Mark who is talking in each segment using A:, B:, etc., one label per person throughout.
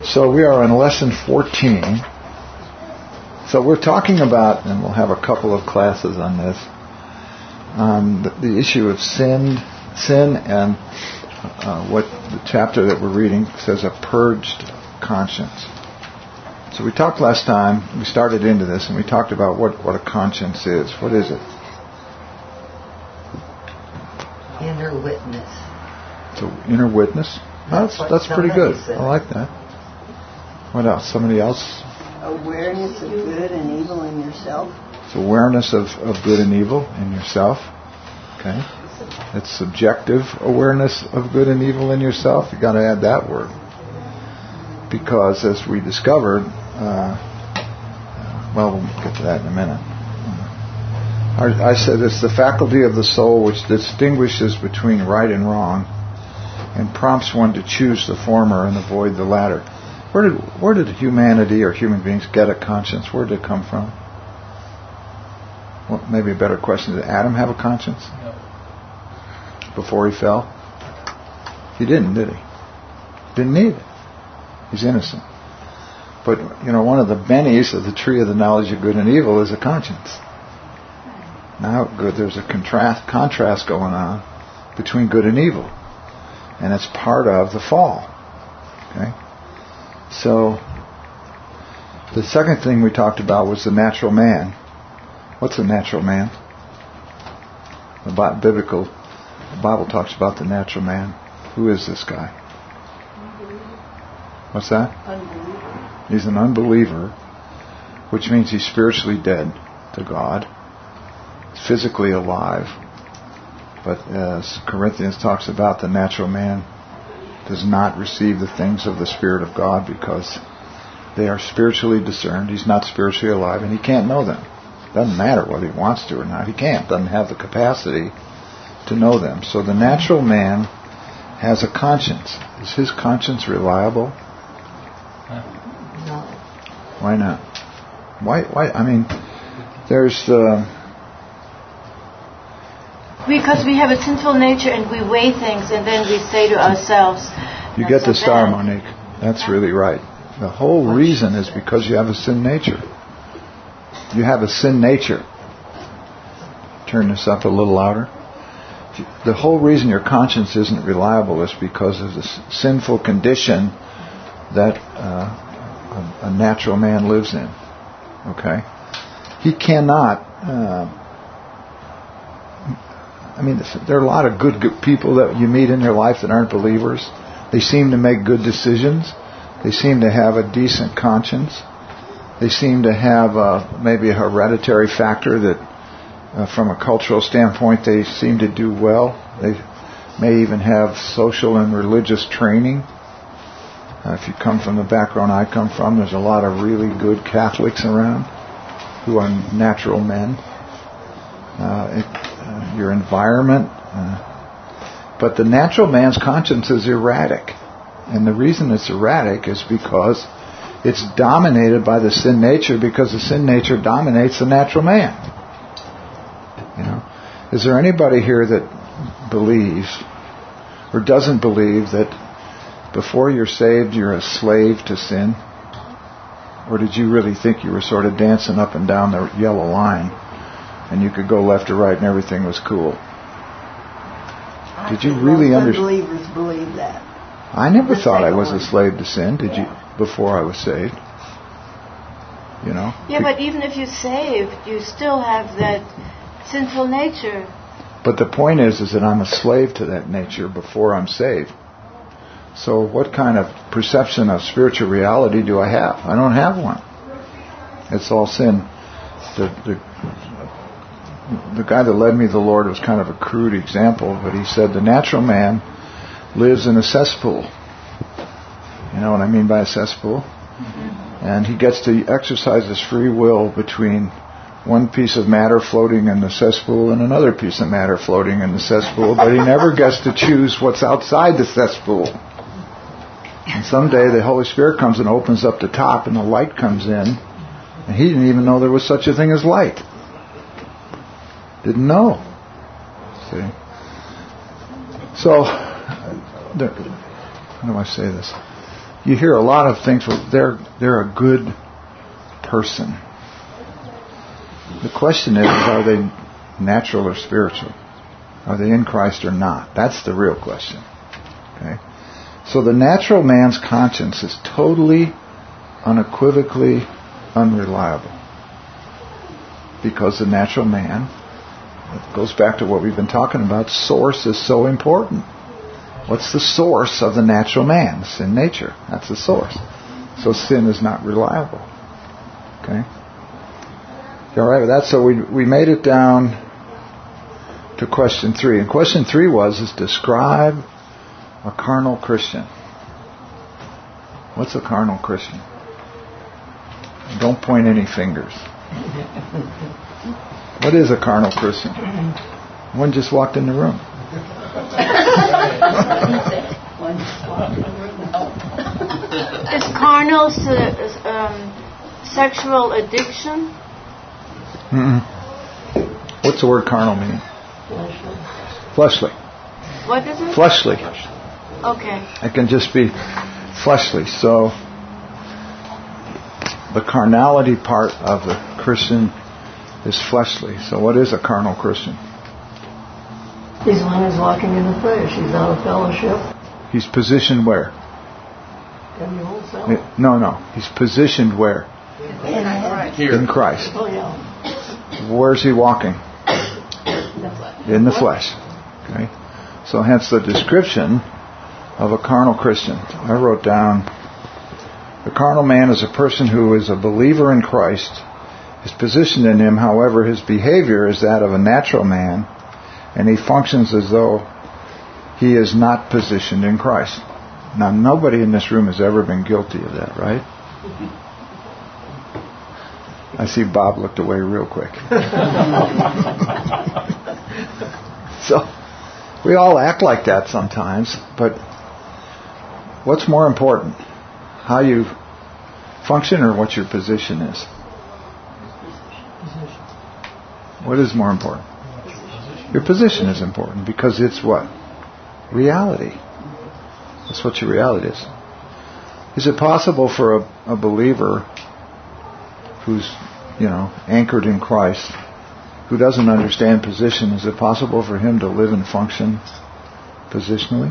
A: So we are on lesson 14. So we're talking about, and we'll have a couple of classes on this, the issue of sin and what the chapter that we're reading says, a purged conscience. So we talked last time, we started into this, and we talked about what a conscience is. What is it?
B: Inner witness.
A: So inner witness? That's pretty good.
B: Said.
A: I like that. What else? Somebody else?
C: Awareness of good and evil in yourself.
A: It's awareness of good and evil in yourself. Okay. It's subjective awareness of good and evil in yourself. You've got to add that word. Because as we discovered, we'll get to that in a minute. I said it's the faculty of the soul which distinguishes between right and wrong and prompts one to choose the former and avoid the latter. Where did humanity or human beings get a conscience? Where did it come from? Well, maybe a better question, did Adam have a conscience?
D: No.
A: Before he fell? He didn't, did he? Didn't need it. He's innocent. But, one of the bennies of the tree of the knowledge of good and evil is a conscience. Now, there's a contrast going on between good and evil. And it's part of the fall. Okay? So, the second thing we talked about was the natural man. What's a natural man? The Bible talks about the natural man. Who is this guy? What's that?
C: Unbeliever.
A: He's an unbeliever, which means he's spiritually dead to God. He's physically alive. But as Corinthians talks about, the natural man does not receive the things of the Spirit of God because they are spiritually discerned. He's not spiritually alive and he can't know them. Doesn't matter whether he wants to or not. He can't. Doesn't have the capacity to know them. So the natural man has a conscience. Is his conscience reliable?
B: No.
A: Why not? Why? I mean, there's...
E: Because we have a sinful nature and we weigh things and then we say to ourselves...
A: You get the star, Monique. That's really right. The whole reason is because you have a sin nature. You have a sin nature. Turn this up a little louder. The whole reason your conscience isn't reliable is because of the sinful condition that a natural man lives in. Okay? He cannot... there are a lot of good people that you meet in your life that aren't believers. They seem to make good decisions. They seem to have a decent conscience. They seem to have maybe a hereditary factor that, from a cultural standpoint, they seem to do well. They may even have social and religious training. If you come from the background I come from, there's a lot of really good Catholics around who are natural men. Your environment. But the natural man's conscience is erratic. And the reason it's erratic is because it's dominated by the sin nature, because the sin nature dominates the natural man. Is there anybody here that believes or doesn't believe that before you're saved you're a slave to sin? Or did you really think you were sort of dancing up and down the yellow line and you could go left or right and everything was cool? Did you really understand?
C: Unbelievers believe that.
A: I never thought I was a slave to sin. Did you? Before I was saved,
E: Yeah, but even if you're saved, you still have that sinful nature.
A: But the point is that I'm a slave to that nature before I'm saved. So what kind of perception of spiritual reality do I have? I don't have one. It's all sin. The guy that led me to the Lord was kind of a crude example, but he said the natural man lives in a cesspool. You know what I mean by a cesspool? Mm-hmm. And he gets to exercise his free will between one piece of matter floating in the cesspool and another piece of matter floating in the cesspool, but he never gets to choose what's outside the cesspool. And someday the Holy Spirit comes and opens up the top and the light comes in, and he didn't even know there was such a thing as light. Didn't know. See? So, how do I say this? you hear a lot of things. Well, they're a good person. The question is, are they natural or spiritual? Are they in Christ or not? That's the real question. Okay? So the natural man's conscience is totally, unequivocally unreliable. Because the natural man, it goes back to what we've been talking about, source is so important. What's the source of the natural man? Sin nature. That's the source. So sin is not reliable. Okay? You all right with that? So we made it down to question 3. And question 3 is describe a carnal Christian. What's a carnal Christian? Don't point any fingers. What is a carnal Christian? One just walked in the room.
E: Is carnal sexual addiction?
A: Mm-mm. What's the word carnal mean? Fleshly.
E: What is it?
A: Fleshly.
E: Okay.
A: It can just be fleshly. So the carnality part of the Christian is fleshly. So what is a carnal Christian?
C: He's one who's walking in the flesh. He's out of fellowship.
A: He's positioned where?
C: In the old self.
A: No. He's positioned where? In Christ.
C: Oh, yeah.
A: Where's he walking? In the flesh. Okay. So hence the description of a carnal Christian. I wrote down, the carnal man is a person who is a believer in Christ, is positioned in Him, however his behavior is that of a natural man, and he functions as though he is not positioned in Christ. Now, nobody in this room has ever been guilty of that, right? I see Bob looked away real quick. So, we all act like that sometimes, but what's more important? How you function or what your position is? What is more important? Your position is important because it's what? Reality. That's what your reality is. Is it possible for a believer who's, anchored in Christ, who doesn't understand position, is it possible for him to live and function positionally?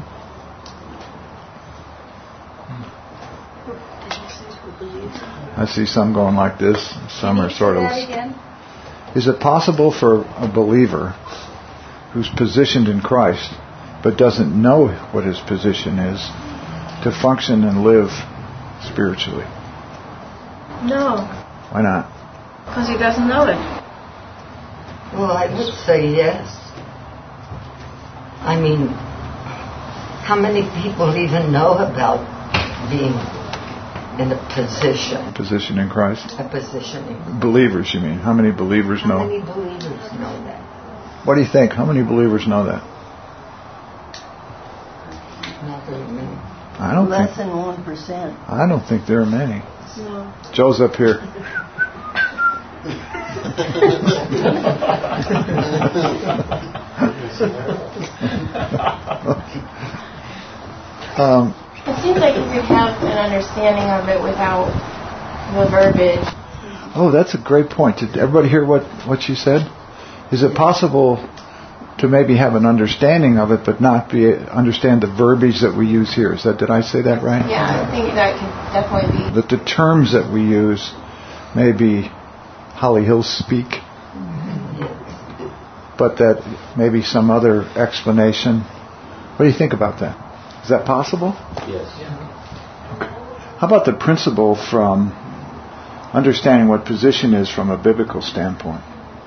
A: I see some going like this. Some are sort of... Is it possible for a believer who's positioned in Christ but doesn't know what his position is to function and live spiritually?
E: No.
A: Why not?
E: Because he doesn't know it.
B: Well, I would say yes. I mean, how many people even know about being in a position?
A: Position in Christ?
B: A position in...
A: Believers, you mean? How many believers know?
B: How many believers know that?
A: What do you think? How many believers know that?
B: Not very many.
A: I don't
C: Less
A: think...
C: than 1%.
A: I don't think there are many.
E: No.
A: Joe's up here.
E: It seems like you could have an understanding of it without the verbiage.
A: Oh, that's a great point. Did everybody hear what she said? Is it possible to maybe have an understanding of it, but not understand the verbiage that we use here? Did I say that right?
E: Yeah, I think that could definitely be.
A: That the terms that we use may be Holly Hill speak, but that maybe some other explanation. What do you think about that? Is that possible?
D: Yes.
A: Okay. How about the principle from understanding what position is from a biblical standpoint?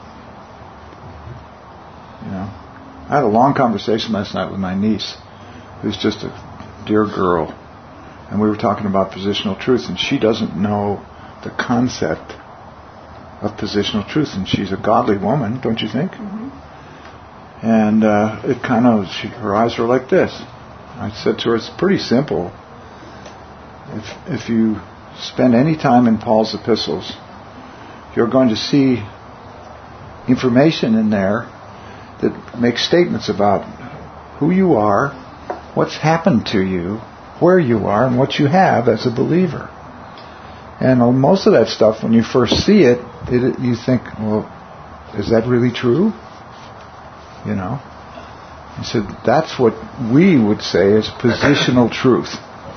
A: I had a long conversation last night with my niece, who's just a dear girl, and we were talking about positional truth, and she doesn't know the concept of positional truth, and she's a godly woman, don't you think? Mm-hmm. And it kind of, her eyes were like this. I said to her, it's pretty simple. If you spend any time in Paul's epistles, you're going to see information in there that makes statements about who you are, what's happened to you, where you are and what you have as a believer. And most of that stuff, when you first see it, you think, well, is that really true? You know? He said, that's what we would say is positional truth.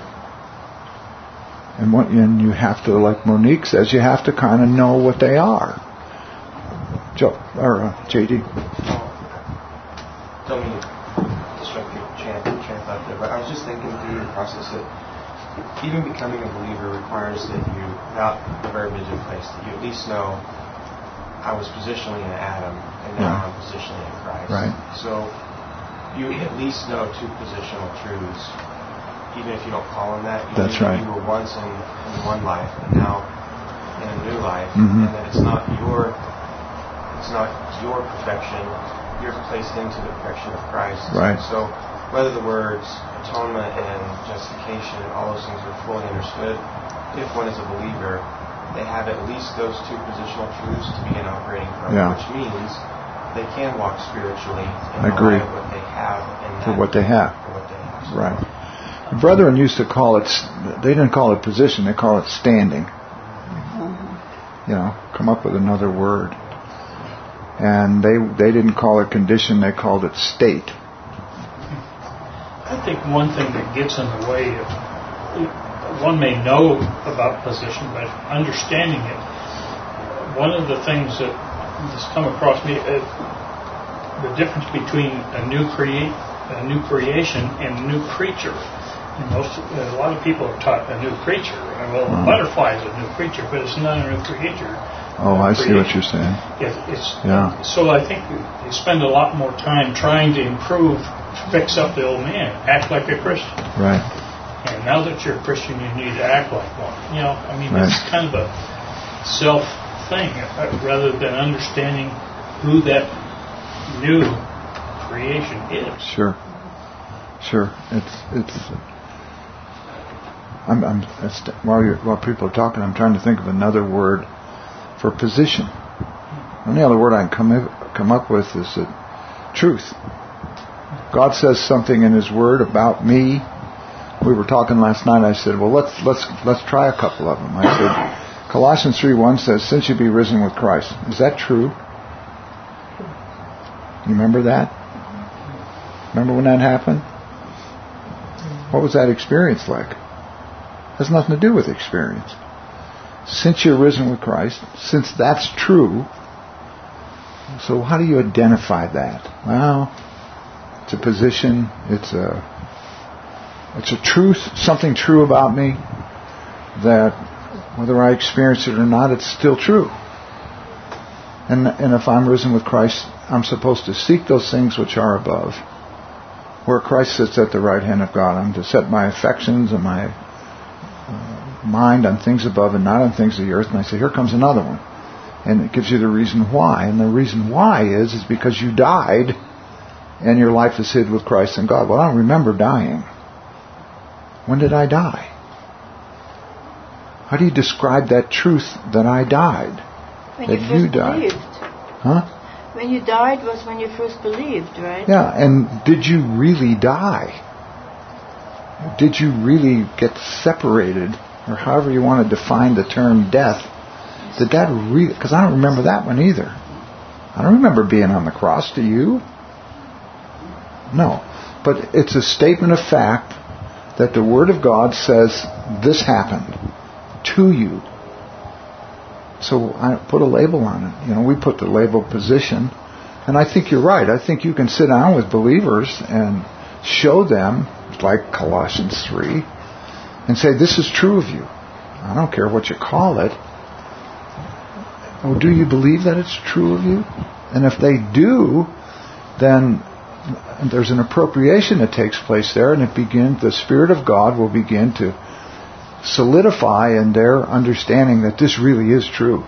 A: And you have to, like Monique says, you have to kind of know what they are. JD.
D: Don't mean to disrupt your chant out there, but I was just thinking through the process that even becoming a believer requires that you, without the verbiage in place, that you at least know I was positionally in Adam and now I'm positionally in Christ.
A: Right.
D: So you at least know two positional truths, even if you don't call them that.
A: That's right.
D: You were once in one life and now in a new life, and that it's not your perfection. You're placed into the perfection of Christ.
A: Right.
D: So whether the words atonement and justification and all those things are fully understood, if one is a believer, they have at least those two positional truths to begin operating from, which means they can walk spiritually in the light of what they have and
A: for what they have.
D: So
A: right. The brethren used to call it, they didn't call it position, they call it standing. You know, come up with another word. And they didn't call it condition, they called it state.
F: I think one thing that gets in the way of, one may know about position, but understanding it, one of the things that has come across me, the difference between a new creation and a new creature. A lot of people are taught a new creature. Well, a butterfly is a new creature, but it's not a new creature.
A: Oh, I see what you're saying.
F: So I think they spend a lot more time trying to improve, fix up the old man, act like a Christian.
A: Right.
F: And now that you're a Christian, you need to act like one. You know, I mean, it's kind of a self thing, rather than understanding who that new creation is.
A: Sure. While people are talking, I'm trying to think of another word for position. The only other word I can come up with is truth. God says something in His Word about me. We were talking last night. I said, well, let's try a couple of them. I said, Colossians 3:1 says, "Since you be risen with Christ." Is that true? You remember that? Remember when that happened? What was that experience like? It has nothing to do with experience. Since you're risen with Christ, since that's true, so how do you identify that? Well, it's a position, it's a truth, something true about me, that whether I experience it or not, it's still true. And if I'm risen with Christ, I'm supposed to seek those things which are above, where Christ sits at the right hand of God. I'm to set my affections and my mind on things above and not on things of the earth. And I say, here comes another one. And it gives you the reason why. And the reason why is because you died and your life is hid with Christ in God. Well, I don't remember dying. When did I die? How do you describe that truth that I died?
E: When
A: that
E: you first
A: died?
E: Believed.
A: Huh?
E: When you died was when you first believed, right?
A: Yeah, and did you really die? Did you really get separated, or however you want to define the term death? Did that really? Because I don't remember that one either. I don't remember being on the cross. Do you? No. But it's a statement of fact that the Word of God says this happened to you. So I put a label on it. You know, we put the label position. And I think you're right. I think you can sit down with believers and show them, like Colossians 3, and say, this is true of you. I don't care what you call it. Oh, do you believe that it's true of you? And if they do, then there's an appropriation that takes place there, and the Spirit of God will begin to solidify in their understanding that this really is true.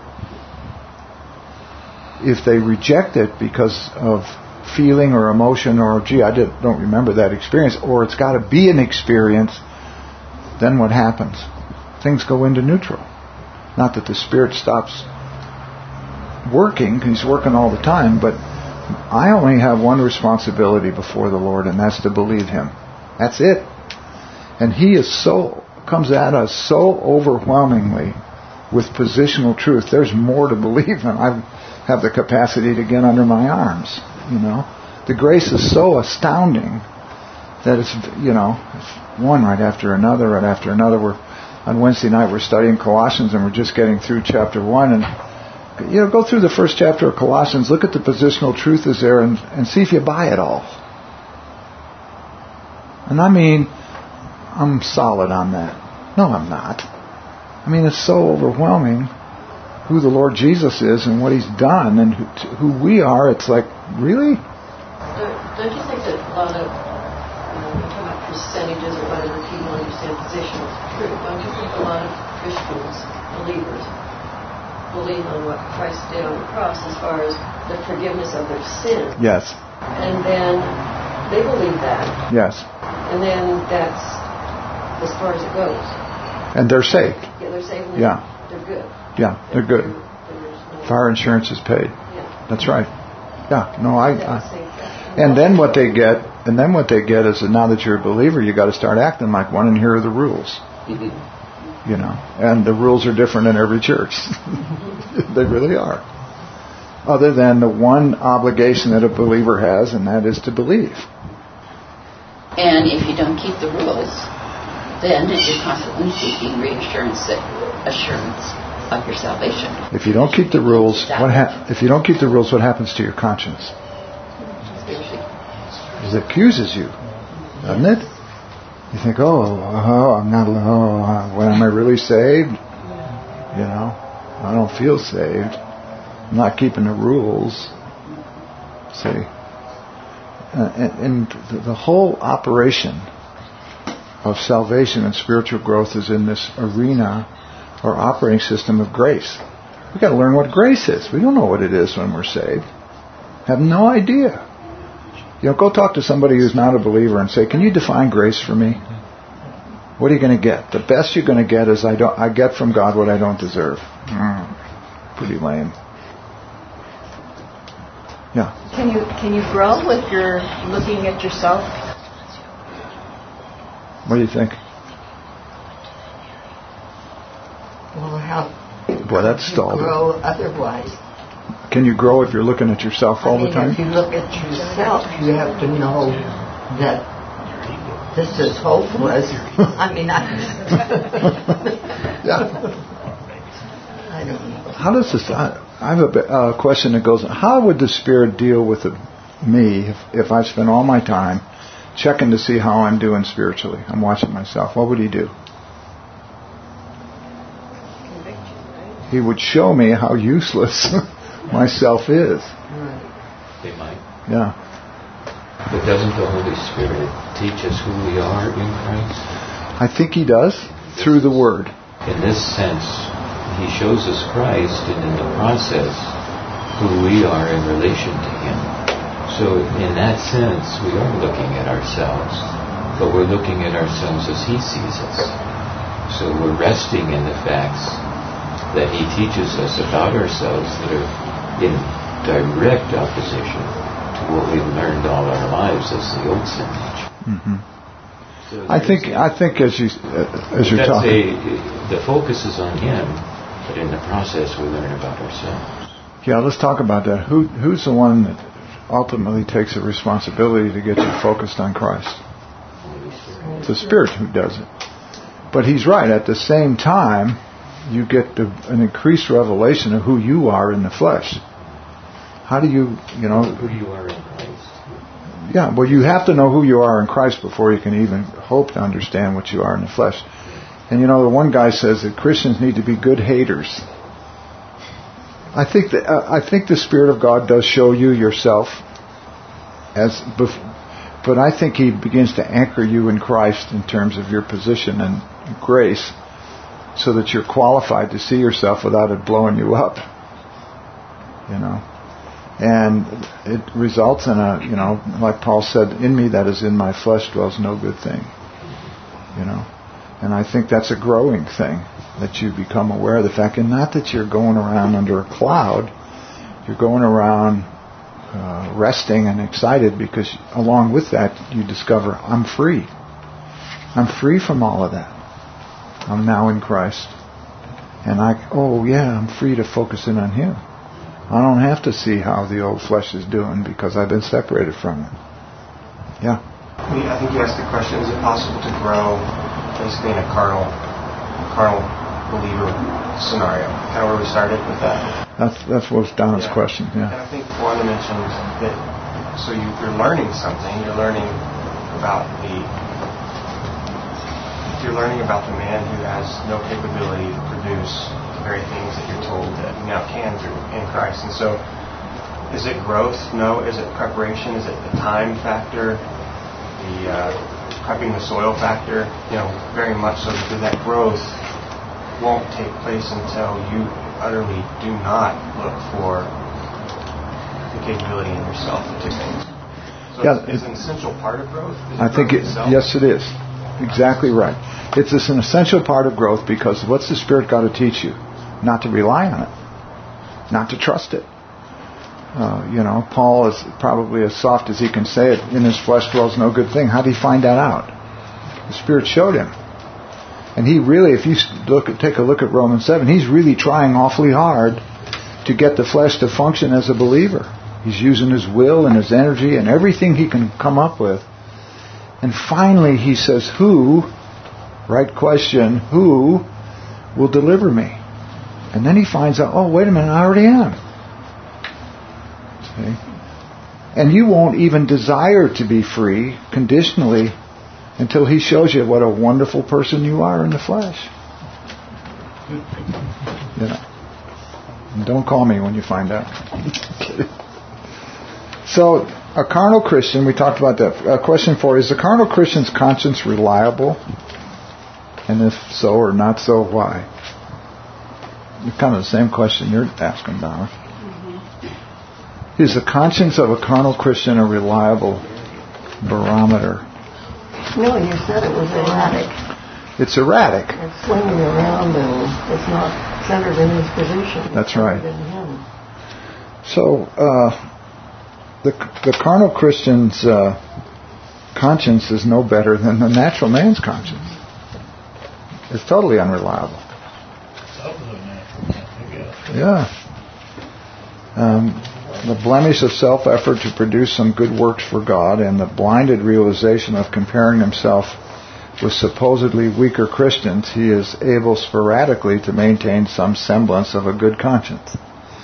A: If they reject it because of feeling or emotion or, I don't remember that experience, or it's got to be an experience, then what happens? Things go into neutral. Not that the Spirit stops working, He's working all the time, but I only have one responsibility before the Lord, and that's to believe Him. That's it. And he comes at us so overwhelmingly with positional truth. There's more to believe than I have the capacity to get under my arms. The grace is so astounding that it's one right after another. On Wednesday night we're studying Colossians, and we're just getting through chapter 1. And go through the first chapter of Colossians, look at the positional truth is there, and see if you buy it all. And I mean, I'm solid on that. No, I'm not. I mean, it's so overwhelming who the Lord Jesus is and what He's done and who we are. It's like, really?
C: Don't you think that a lot of, we talk about percentages or whatever people understand positional truth, don't you think a lot of Christians, believers, believe on what Christ did on the cross as far as the forgiveness of their sin?
A: Yes.
C: And then they believe that.
A: Yes.
C: And then that's as far as it goes.
A: And they're saved.
C: Yeah, they're saved.
A: Yeah.
C: They're good.
A: Yeah, they're good. Fire insurance is paid.
C: Yeah.
A: That's right. Yeah. No, and then what they get is that now that you're a believer, you got to start acting like one, and here are the rules. And the rules are different in every church. They really are. Other than the one obligation that a believer has, and that is to believe.
G: And if you don't keep the rules, then you're constantly seeking reassurance, assurance of your salvation. If you don't keep the rules, what
A: happens to your conscience? It accuses you, doesn't it? You think, I'm not. Am I really saved? I don't feel saved. I'm not keeping the rules. See, and the whole operation of salvation and spiritual growth is in this arena or operating system of grace. We've got to learn what grace is. We don't know what it is when we're saved. Have no idea. Go talk to somebody who's not a believer and say, can you define grace for me? What are you going to get? The best you're going to get is I get from God what I don't deserve. Pretty lame. Yeah.
E: Can you grow if you're looking at yourself?
A: What do you think?
B: Well, how
A: Boy, that's stalled.
B: grow otherwise?
A: Can you grow if you're looking at yourself all the time?
B: If you look at yourself, you have to know that this is hopeless.
A: Yeah.
B: I don't know.
A: How does this? I have a question that goes, how would the Spirit deal with me if I spend all my time checking to see how I'm doing spiritually? I'm watching myself. What would He do? He would show me how useless myself is.
H: They might.
A: Yeah.
H: But doesn't the Holy Spirit teach us who we are in Christ?
A: I think He does, through the Word.
H: In this sense, He shows us Christ, and in the process, who we are in relation to Him. So in that sense, we are looking at ourselves, but we're looking at ourselves as He sees us. So we're resting in the facts that He teaches us about ourselves that are in direct opposition to what we've learned all our lives as the old sin nature.
A: Mm-hmm. So I think as you're talking,
H: the focus is on Him, but in the process we learn about ourselves.
A: Yeah, let's talk about that. Who's the one that ultimately takes the responsibility to get you focused on Christ? It's the Spirit who does it. But He's right. At the same time, you get an increased revelation of who you are in the flesh. How do you
H: who you are in Christ?
A: Yeah, well, you have to know who you are in Christ before you can even hope to understand what you are in the flesh. And the one guy says that Christians need to be good haters. I think the Spirit of God does show you yourself but I think He begins to anchor you in Christ in terms of your position and grace, so that you're qualified to see yourself without it blowing you up. And it results in like Paul said, in me that is in my flesh dwells no good thing. And I think that's a growing thing, that you become aware of the fact, and not that you're going around under a cloud, you're going around resting and excited, because along with that you discover I'm free. I'm free from all of that. I'm now in Christ. And I'm free to focus in on Him. I don't have to see how the old flesh is doing because I've been separated from it. Yeah.
D: I think you asked the question, is it possible to grow basically in a carnal believer scenario? Kind of where we started with that.
A: That's what was Donna's question, yeah.
D: And I think Wanda mentioned that, so you're learning something. You're learning about the man who has no capability to produce the very things that you're told that you now can through in Christ. And so, is it growth? No. Is it preparation? Is it the time factor? The prepping the soil factor? Very much so, because that growth won't take place until you utterly do not look for the capability in yourself to do things. So is an essential part of growth?
A: I think yes, it is. Exactly right. It's an essential part of growth because what's the Spirit got to teach you? Not to rely on it. Not to trust it. Paul is probably as soft as he can say it. In his flesh dwells no good thing. How did he find that out? The Spirit showed him. And he really, if you take a look at Romans 7, he's really trying awfully hard to get the flesh to function as a believer. He's using his will and his energy and everything he can come up with. And finally he says, who, right question, who will deliver me? And then he finds out, oh, wait a minute, I already am. Okay? And you won't even desire to be free conditionally until He shows you what a wonderful person you are in the flesh. And don't call me when you find out. So, a carnal Christian, we talked about that. Question 4, is the carnal Christian's conscience reliable? And if so or not so, why? It's kind of the same question you're asking, Donna. Mm-hmm. Is the conscience of a carnal Christian a reliable barometer?
B: No, you said it was erratic.
A: It's erratic.
B: It's swinging around and it's not centered in His position.
A: That's right.
B: In Him.
A: So, the carnal Christian's conscience is no better than the natural man's conscience. It's totally unreliable. Yeah. The blemish of self-effort to produce some good works for God and the blinded realization of comparing himself with supposedly weaker Christians, he is able sporadically to maintain some semblance of a good conscience.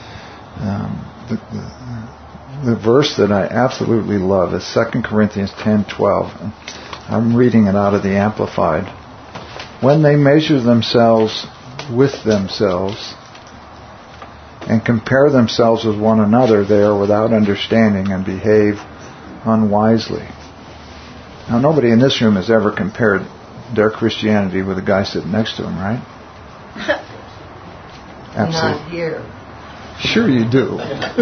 A: The verse that I absolutely love is 2 Corinthians 10:12. I'm reading it out of the Amplified. When they measure themselves with themselves and compare themselves with one another, they are without understanding and behave unwisely. Now, nobody in this room has ever compared their Christianity with the guy sitting next to him, right? Absolutely.
B: Not here.
A: Sure you do.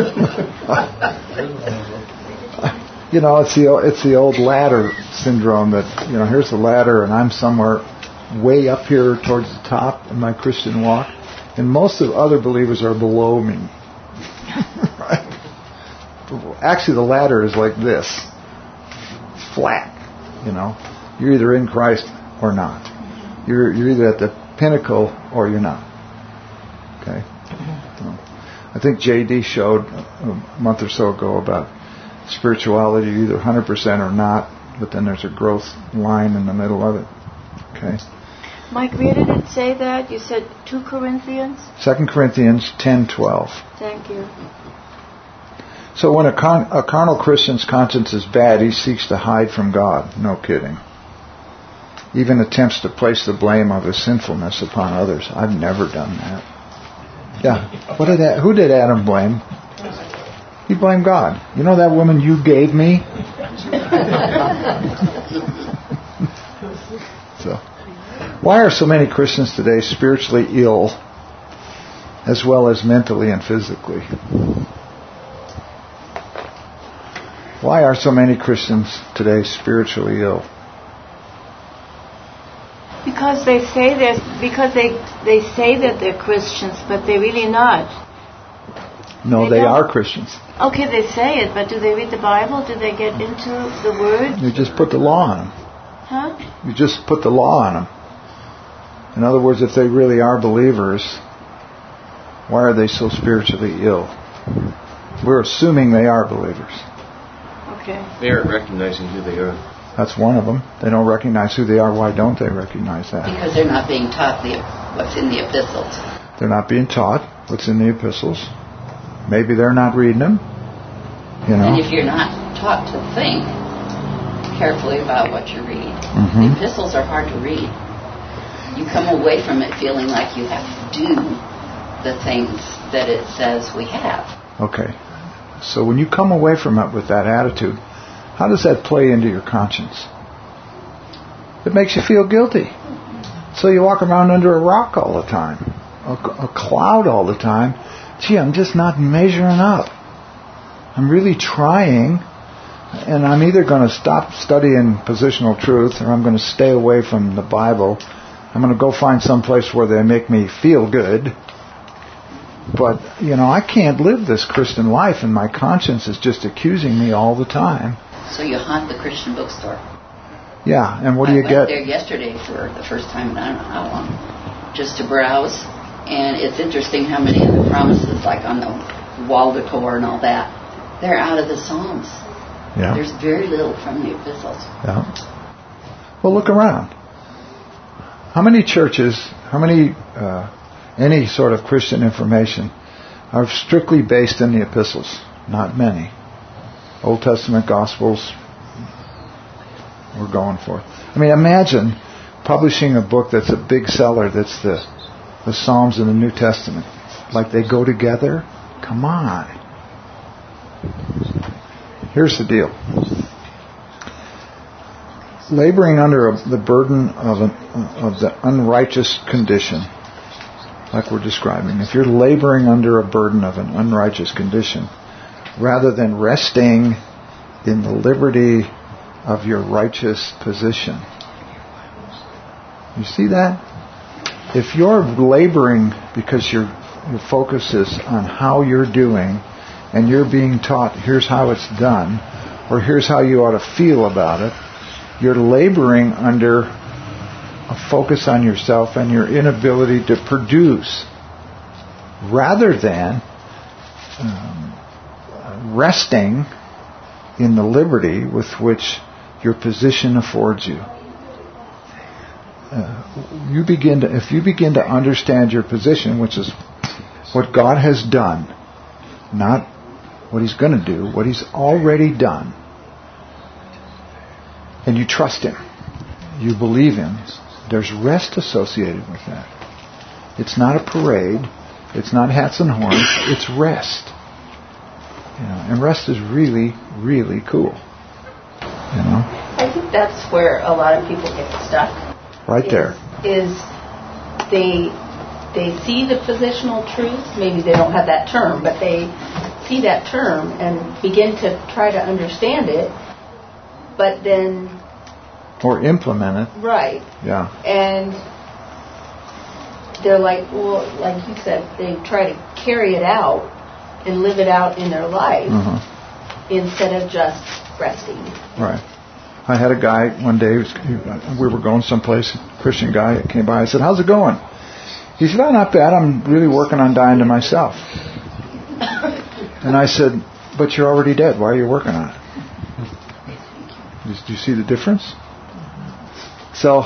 A: It's the old ladder syndrome that, here's the ladder and I'm somewhere way up here towards the top in my Christian walk. And most of the other believers are below me. Right? Actually, the ladder is like this. It's flat. You're either in Christ or not. You're either at the pinnacle or you're not. Okay? I think J.D. showed a month or so ago about spirituality, either 100% or not, but then there's a growth line in the middle of it. Okay?
E: Mike, where did it say that? You said 2 Corinthians?
A: 2 Corinthians 10:12.
E: Thank you.
A: So when a carnal Christian's conscience is bad, he seeks to hide from God. No kidding. Even attempts to place the blame of his sinfulness upon others. I've never done that. Yeah. Who did Adam blame? He blamed God. You know that woman you gave me? So, why are so many Christians today spiritually ill as well as mentally and physically? Why are so many Christians today spiritually ill?
E: Because they say they say that they're Christians, but they're really not.
A: No, they are Christians.
E: Okay, they say it, but do they read the Bible? Do they get into the Word?
A: You just put the law on them.
E: Huh?
A: You just put the law on them. In other words, if they really are believers, why are they so spiritually ill? We're assuming they are believers.
E: Okay.
I: They aren't recognizing who they are.
A: That's one of them. They don't recognize who they are. Why don't they recognize that?
G: Because they're not being taught what's in the epistles.
A: They're not being taught what's in the epistles. Maybe they're not reading them. You know.
G: And if you're not taught to think carefully about what you read,
A: Mm-hmm.
G: the epistles are hard to read. You come away from it feeling like you have to do the things that it says we have.
A: Okay. So when you come away from it with that attitude, how does that play into your conscience? It makes you feel guilty. So you walk around under a rock all the time, a cloud all the time. Gee, I'm just not measuring up. I'm really trying, and I'm either going to stop studying positional truth, or I'm going to stay away from the Bible. I'm going to go find some place where they make me feel good. But, I can't live this Christian life, and my conscience is just accusing me all the time.
G: So you haunt the Christian bookstore.
A: Yeah, and what do you get?
G: I went there yesterday for the first time in I don't know how long, just to browse. And it's interesting how many of the promises, like on the wall decor and all that, they're out of the Psalms.
A: Yeah.
G: There's very little from the epistles.
A: Yeah. Well, look around. How many churches, any sort of Christian information are strictly based in the epistles? Not many. Old Testament Gospels, we're going for. I mean, imagine publishing a book that's a big seller, that's the Psalms and the New Testament. Like they go together? Come on. Here's the deal. Laboring under the burden of the unrighteous condition, like we're describing, if you're laboring under a burden of an unrighteous condition, rather than resting in the liberty of your righteous position. You see that? If you're laboring because your focus is on how you're doing, and you're being taught, here's how it's done, or here's how you ought to feel about it, you're laboring under a focus on yourself and your inability to produce, rather than resting in the liberty with which your position affords you. If you begin to understand your position, which is what God has done, not what He's going to do, what He's already done, and you trust Him, you believe Him, there's rest associated with that. It's not a parade. It's not hats and horns. It's rest. And rest is really, really cool.
J: I think that's where a lot of people get stuck.
A: Right there.
J: Is they see the positional truth. Maybe they don't have that term, but they see that term and begin to try to understand it. But then...
A: Or implement it.
J: Right.
A: Yeah.
J: And they're like, well, like you said, they try to carry it out and live it out in their life instead of just resting.
A: Right. I had a guy one day, we were going someplace, a Christian guy came by, I said, how's it going? He said, oh, not bad, I'm really working on dying to myself. And I said, but you're already dead, why are you working on it? Do you see the difference? So,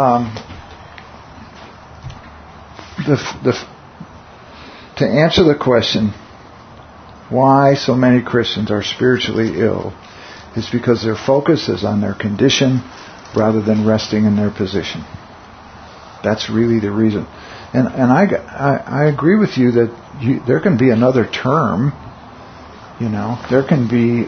A: to answer the question, why so many Christians are spiritually ill, is because their focus is on their condition rather than resting in their position. That's really the reason. And I agree with you that there can be another term. There can be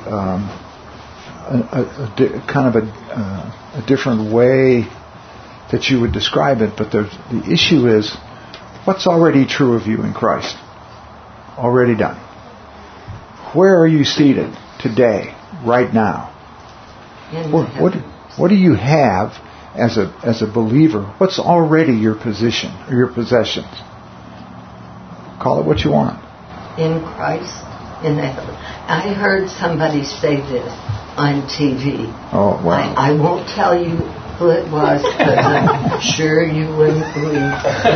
A: a different way that you would describe it. But the issue is, what's already true of you in Christ? Already done. Where are you seated today? Right now, what do you have as a believer? What's already your position or your possessions? Call it what you want.
B: In Christ, in heaven. I heard somebody say this on TV.
A: Oh, wow.
B: I won't tell you who it was, because I'm sure you wouldn't believe.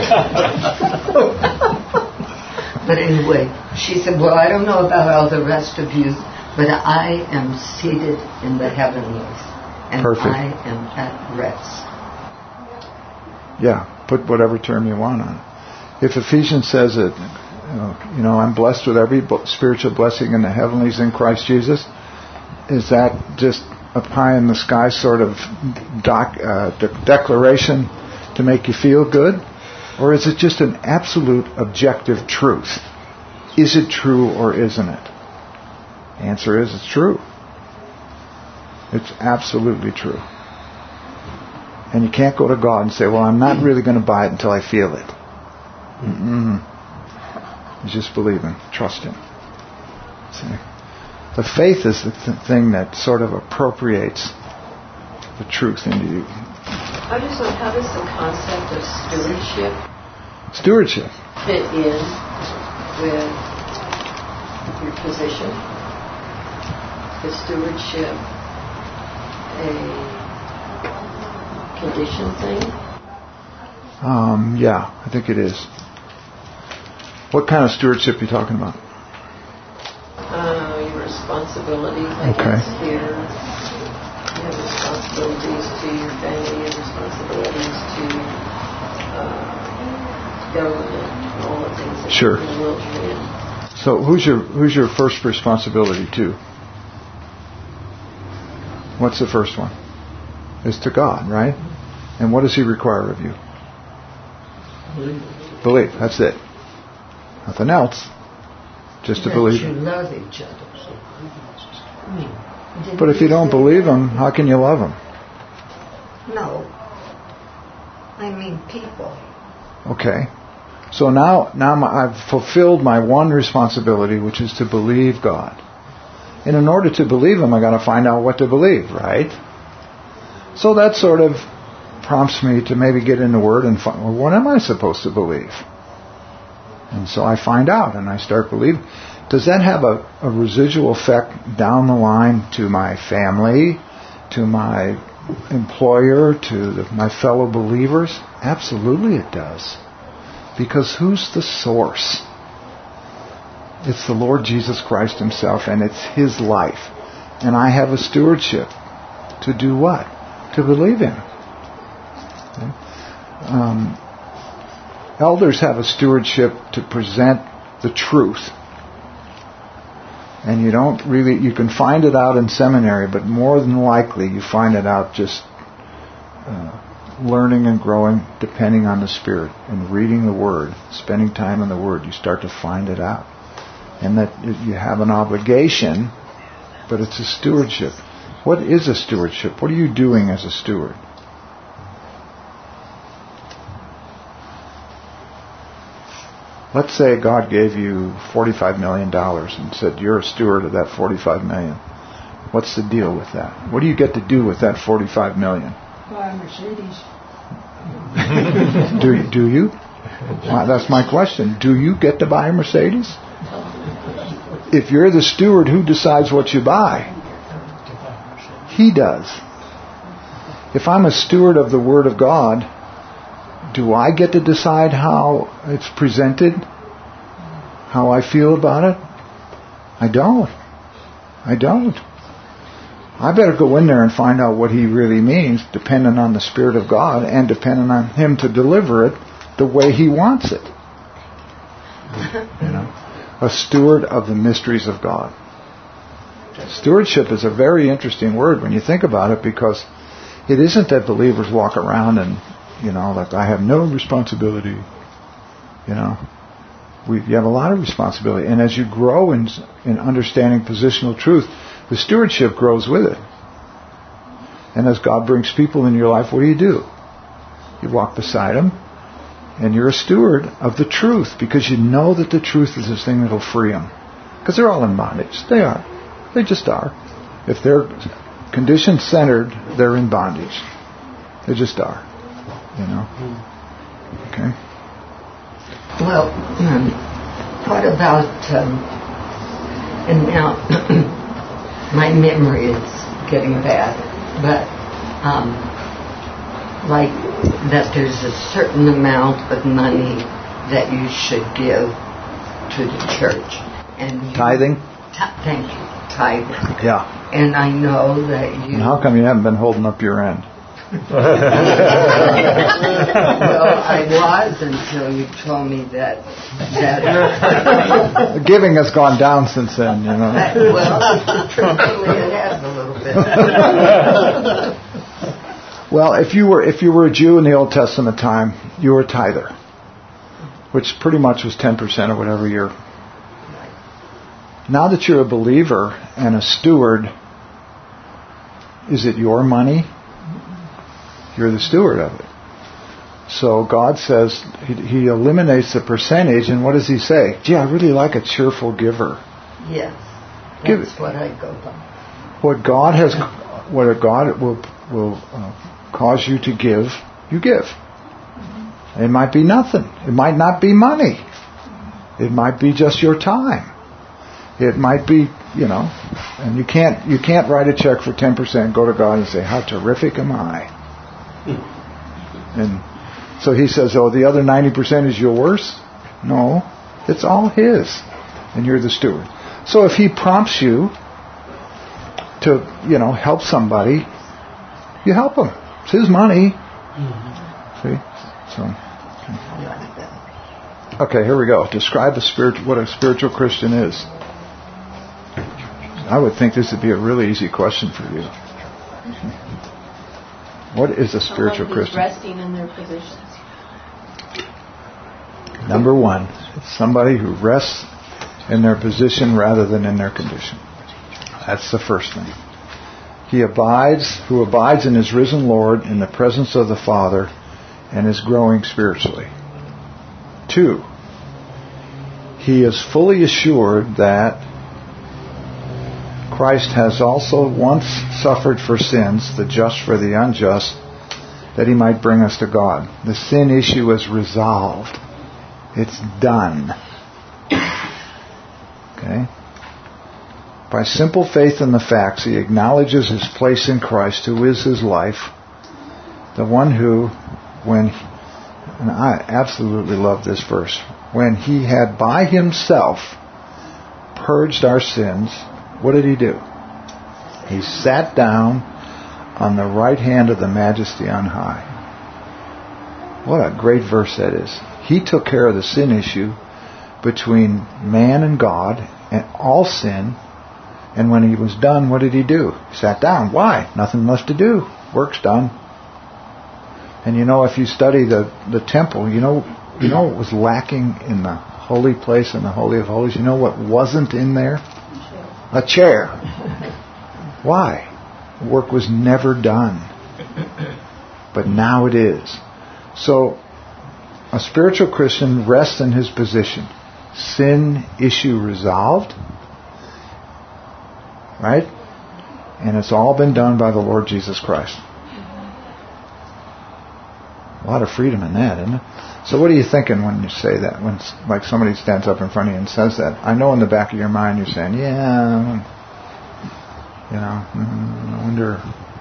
B: But anyway, she said, well, I don't know about all the rest of you, but I am seated in the heavenlies. And
A: Perfect.
B: I am at rest.
A: Yeah, put whatever term you want on it. If Ephesians says that, I'm blessed with every spiritual blessing in the heavenlies in Christ Jesus, is that just a pie in the sky sort of declaration to make you feel good? Or is it just an absolute objective truth? Is it true or isn't it? The answer is it's true. It's absolutely true. And you can't go to God and say, well, I'm not really going to buy it until I feel it. You just believe Him. Trust Him. See? The faith is the thing that sort of appropriates the truth into you.
C: I just wonder, how does the concept of stewardship fit in with your position? Is stewardship a condition thing?
A: Yeah, I think it is. What kind of stewardship are you talking about?
C: Your responsibilities, I guess, here. You have responsibilities to your family, you have responsibilities to government, and all the things that
A: Sure.
C: the world you're in.
A: So who's your first responsibility to? What's the first one? It's to God, right? And what does He require of you? Believe. That's it. Nothing else. Just to believe.
B: That you love each other.
A: But if you don't believe Him, how can you love Him?
B: No. I mean people.
A: Okay. So now I've fulfilled my one responsibility, which is to believe God. And in order to believe Him, I got to find out what to believe, right? So that sort of prompts me to maybe get in the Word and find, well, what am I supposed to believe? And so I find out and I start believing. Does that have a residual effect down the line to my family, to my employer, to my fellow believers? Absolutely it does. Because who's the source? It's the Lord Jesus Christ Himself, and it's His life. And I have a stewardship to do what? To believe Him. Okay? Elders have a stewardship to present the truth. And you can find it out in seminary, but more than likely you find it out just learning and growing depending on the Spirit and reading the Word, spending time in the Word. You start to find it out. And that you have an obligation, but it's a stewardship. What is a stewardship? What are you doing as a steward? Let's say God gave you $45 million and said, you're a steward of that $45 million. What's the deal with that? What do you get to do with that $45 million?
K: Buy a Mercedes.
A: Do you? Well, that's my question. Do you get to buy a Mercedes? If you're the steward, who decides what you buy? He does. If I'm a steward of the Word of God, do I get to decide how it's presented? How I feel about it? I don't. I better go in there and find out what He really means, depending on the Spirit of God and depending on Him to deliver it the way He wants it. A steward of the mysteries of God. Stewardship is a very interesting word when you think about it, because it isn't that believers walk around and like I have no responsibility. You have a lot of responsibility. And as you grow in understanding positional truth, the stewardship grows with it. And as God brings people in your life, what do? You walk beside them, and you're a steward of the truth, because you know that the truth is this thing that will free them. Because they're all in bondage. They are. They just are. If they're condition-centered, they're in bondage. They just are. Okay.
B: Well, what about, and now my memory is getting bad, but like that there's a certain amount of money that you should give to the church. And
A: tithing?
B: Thank you. Tithing.
A: Yeah.
B: And I know that you...
A: And how come you haven't been holding up your end?
B: Well, I was until you told me that
A: the giving has gone down since then, you know.
B: Well, truthfully, it has a little bit.
A: Well, if you were a Jew in the Old Testament time, you were a tither, which pretty much was 10% of whatever year. Now that you're a believer and a steward, is it your money? You're the steward of it. So God says He eliminates the percentage, and what does He say? Gee, I really like a cheerful giver.
B: Yes, that's what I go by.
A: What God will cause you to give, you give. It might be nothing. It might not be money. It might be just your time. It might be, and you can't write a check for 10%, go to God and say, how terrific am I? And so He says, oh, the other 90% is yours? No, it's all His. And you're the steward. So if He prompts you to, help somebody, you help them. It's His money. See? So. Okay, here we go. Describe what a spiritual Christian is. I would think this would be a really easy question for you. What is a spiritual Christian?
J: Resting in their positions. Number one,
A: it's somebody who rests in their position rather than in their condition. That's the first thing. Who abides in His risen Lord in the presence of the Father and is growing spiritually. 2, he is fully assured that Christ has also once suffered for sins, the just for the unjust, that He might bring us to God. The sin issue is resolved. It's done. Okay? By simple faith in the facts, he acknowledges his place in Christ, who is his life, the one who, and I absolutely love this verse, when He had by Himself purged our sins, what did He do? He sat down on the right hand of the Majesty on high. What a great verse that is. He took care of the sin issue between man and God, and all sin, and when He was done, what did He do? He sat down. Why? Nothing left to do. Work's done. And if you study the temple, you know what was lacking in the holy place and the Holy of Holies? You know what wasn't in there? A chair. Why? Work was never done. But now it is. So, a spiritual Christian rests in his position. Sin issue resolved. Right? And it's all been done by the Lord Jesus Christ. A lot of freedom in that, isn't it? So what are you thinking when you say that? When somebody stands up in front of you and says that? I know in the back of your mind you're saying, I wonder,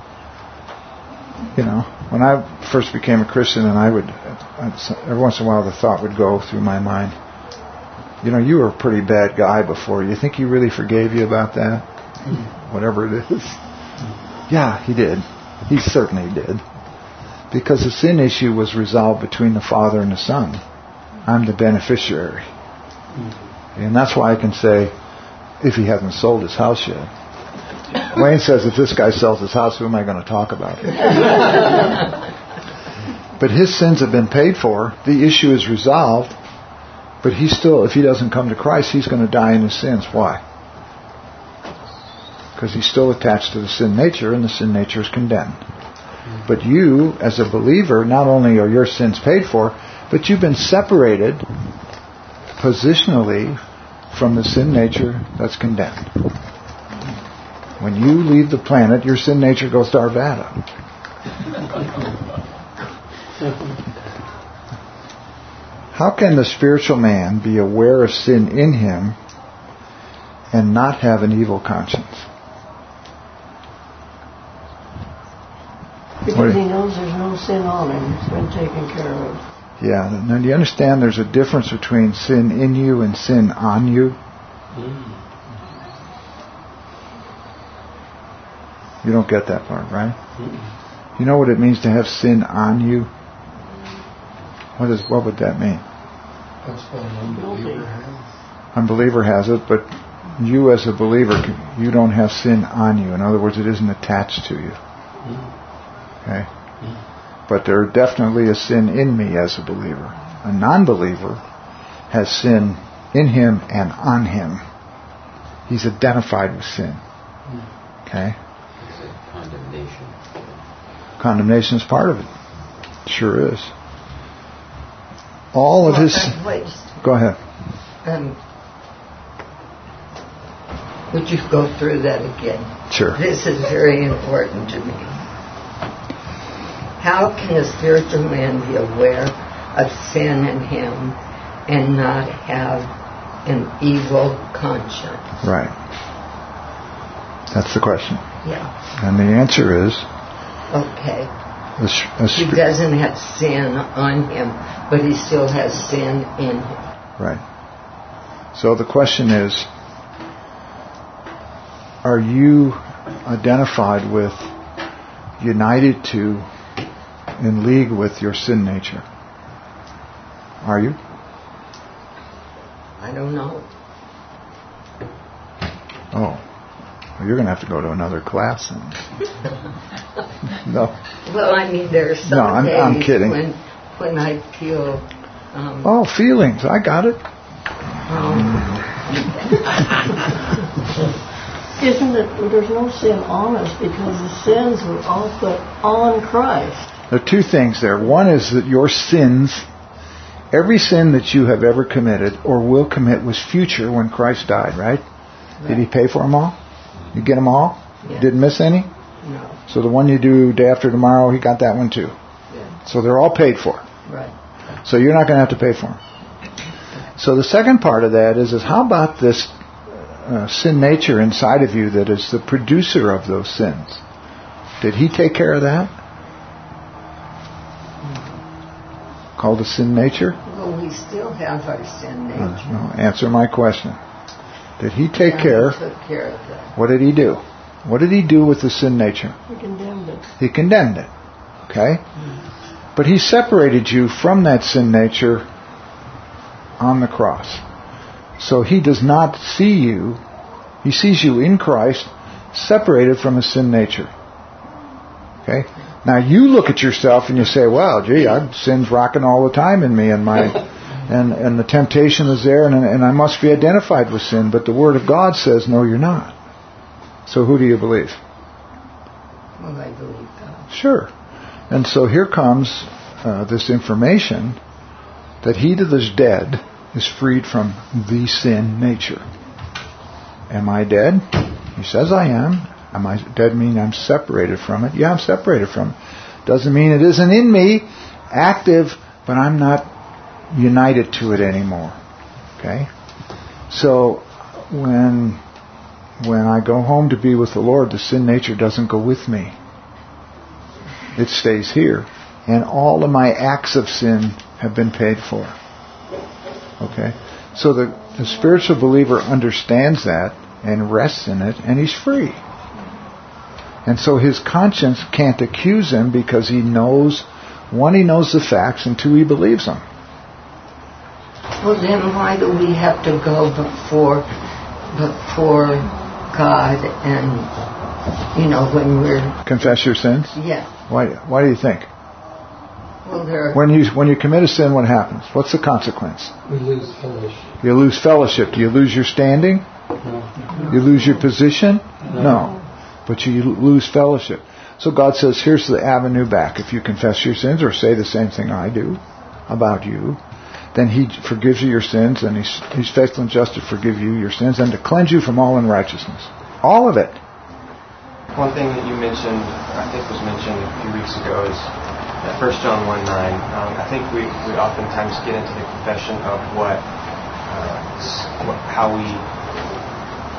A: when I first became a Christian, and every once in a while the thought would go through my mind, you were a pretty bad guy before. You think He really forgave you about that? Whatever it is. Yeah, He did. He certainly did. Because the sin issue was resolved between the Father and the Son. I'm the beneficiary. And that's why I can say, if he hasn't sold his house yet. Wayne says, if this guy sells his house, who am I going to talk about? But his sins have been paid for. The issue is resolved. But if he doesn't come to Christ, he's going to die in his sins. Why? Because he's still attached to the sin nature, and the sin nature is condemned. But you, as a believer, not only are your sins paid for, but you've been separated positionally from the sin nature that's condemned. When you leave the planet, your sin nature goes to Arvada. How can the spiritual man be aware of sin in him and not have an evil conscience?
C: Because he knows there's no
K: sin on him. It's been taken care of.
A: Yeah. Now, do you understand there's a difference between sin in you and sin on you? You don't get that part, right? You know what it means to have sin on you? What would that mean?
L: That's what an unbeliever has.
A: Unbeliever has it, but you as a believer, you don't have sin on you. In other words, it isn't attached to you. Okay? But there definitely is sin in me as a believer. A non-believer has sin in him and on him. He's identified with sin. Okay?
H: Condemnation.
A: Condemnation is part of it. Sure is. All of his... Go ahead.
B: Would you go through that again?
A: Sure.
B: This is very important to me. How can a spiritual man be aware of sin in him and not have an evil conscience?
A: Right. That's the question.
B: Yeah.
A: And the answer is...
B: Okay. He doesn't have sin on him, but he still has sin in him.
A: Right. So the question is, are you identified with, united to, in league with your sin nature? Are you?
B: I don't know.
A: Oh. Well, you're going to have to go to another class then. No.
B: Well, I mean, there are some days
A: I'm kidding.
B: when I feel...
A: feelings. I got it.
K: Isn't it, there's no sin on us because the sins were all put on Christ.
A: There are two things there. One is that your sins, every sin that you have ever committed or will commit was future when Christ died, right? Did he pay for them all? You get them all?
B: Yeah.
A: Didn't miss any?
B: No.
A: So the one you do day after tomorrow, he got that one too.
B: Yeah.
A: So they're all paid for.
B: Right.
A: So you're not going to have to pay for them. So the second part of that is how about this sin nature inside of you that is the producer of those sins? Did he take care of that? Called a sin nature?
B: Well, we still have our sin nature.
A: No, answer my question. Did he take care?
B: He took care of that.
A: What did he do? What did he do with the sin nature?
K: He condemned it.
A: He condemned it. Okay? But he separated you from that sin nature on the cross. So he does not see you. He sees you in Christ, separated from a sin nature. Okay? Now you look at yourself and you say, well, gee, sin's rocking all the time in me, and and the temptation is there, and I must be identified with sin. But the Word of God says, no, you're not. So who do you believe?
B: Well, I believe God.
A: Sure. And so here comes this information that he that is dead is freed from the sin nature. Am I dead? He says I am. Am I dead mean I'm separated from it? Yeah, I'm separated from it. Doesn't mean it isn't in me, active, but I'm not united to it anymore. Okay? So when I go home to be with the Lord, the sin nature doesn't go with me. It stays here. And all of my acts of sin have been paid for. Okay? So the spiritual believer understands that and rests in it, and he's free. And so his conscience can't accuse him because he knows, one, he knows the facts, and two, he believes them.
B: Well, then why do we have to go before God and, when we're...
A: Confess your sins?
B: Yeah.
A: Why do you think?
B: Well,
A: when you commit a sin, what happens? What's the consequence?
L: We lose fellowship.
A: You lose fellowship. Do you lose your standing?
L: No.
A: You lose your position? No. But you lose fellowship. So God says, here's the avenue back. If you confess your sins or say the same thing I do about you, then He forgives you your sins, and He's faithful and just to forgive you your sins and to cleanse you from all unrighteousness. All of it.
D: One thing that you mentioned, I think was mentioned a few weeks ago, is 1 John 1:9. I think we oftentimes get into the confession of how we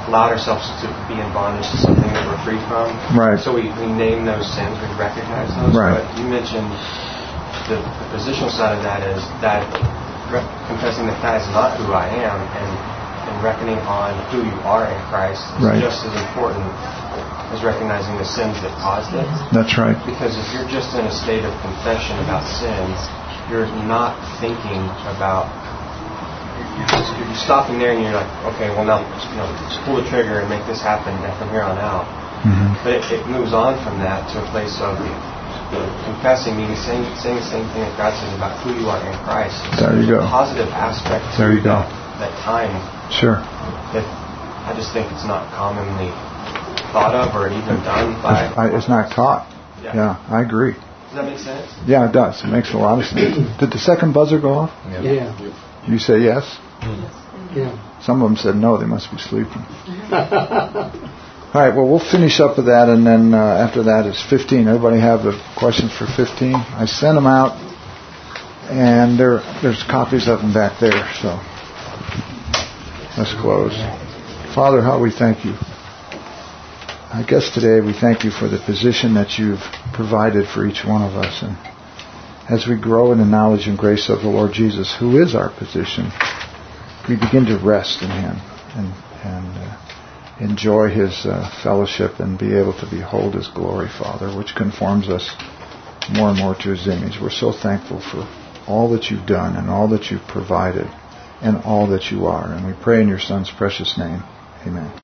D: allowed ourselves to be in bondage to something that we're free from.
A: Right.
D: So we name those sins, we recognize those.
A: Right.
D: But you mentioned the positional side of that is that confessing that is not who I am, and reckoning on who you are in Christ is just as important as recognizing the sins that caused it.
A: That's right.
D: Because if you're just in a state of confession about sins, you're not thinking about. You're stopping there and you're like, okay, well now, just pull the trigger and make this happen from here on out.
A: Mm-hmm.
D: But it moves on from that to a place of confessing, meaning saying the same thing that God says about who you are in Christ.
A: There you go.
D: Positive aspect to
A: there you go.
D: That time.
A: Sure.
D: That I just think it's not commonly thought of or even done by.
A: It's not taught. Yeah, I agree.
D: Does that make sense?
A: Yeah, it does. It makes a lot of sense. Did the second buzzer go off?
L: Yeah.
A: You say yes?
L: Yeah.
A: Some of them said no, they must be sleeping. All right, well, we'll finish up with that, and then after that is 15. Everybody have the questions for 15? I sent them out, and there's copies of them back there, so let's close. Father, how we thank you. I guess today we thank you for the position that you've provided for each one of us, and as we grow in the knowledge and grace of the Lord Jesus, who is our position, we begin to rest in Him and enjoy His fellowship and be able to behold His glory, Father, which conforms us more and more to His image. We're so thankful for all that you've done and all that you've provided and all that you are. And we pray in your Son's precious name. Amen.